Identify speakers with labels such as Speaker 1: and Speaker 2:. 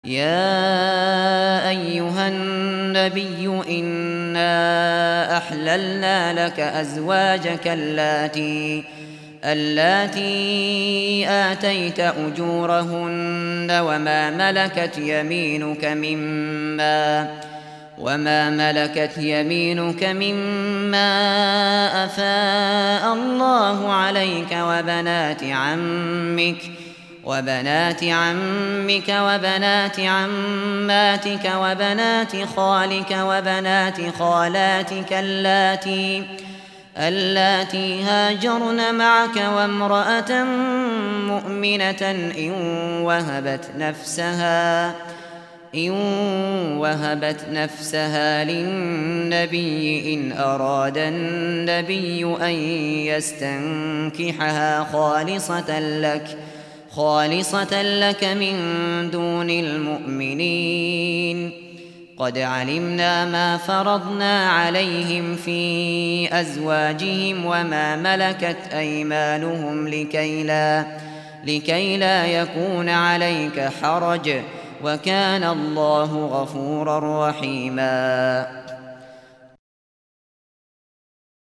Speaker 1: يا أيها النبي إنا أحللنا لك أزواجك اللاتي آتيت أجورهن وما ملكت يمينك مما أفاء الله عليك وبنات عمك وبنات عماتك وبنات خالك وبنات خالاتك اللاتي هاجرن معك وامرأة مؤمنة إن وهبت نفسها للنبي إن أراد النبي أن يستنكحها خالصة لك من دون المؤمنين. قد علمنا ما فرضنا عليهم في أزواجهم وما ملكت أيمانهم لكي لا يكون عليك حرج، وكان الله غفورا رحيما.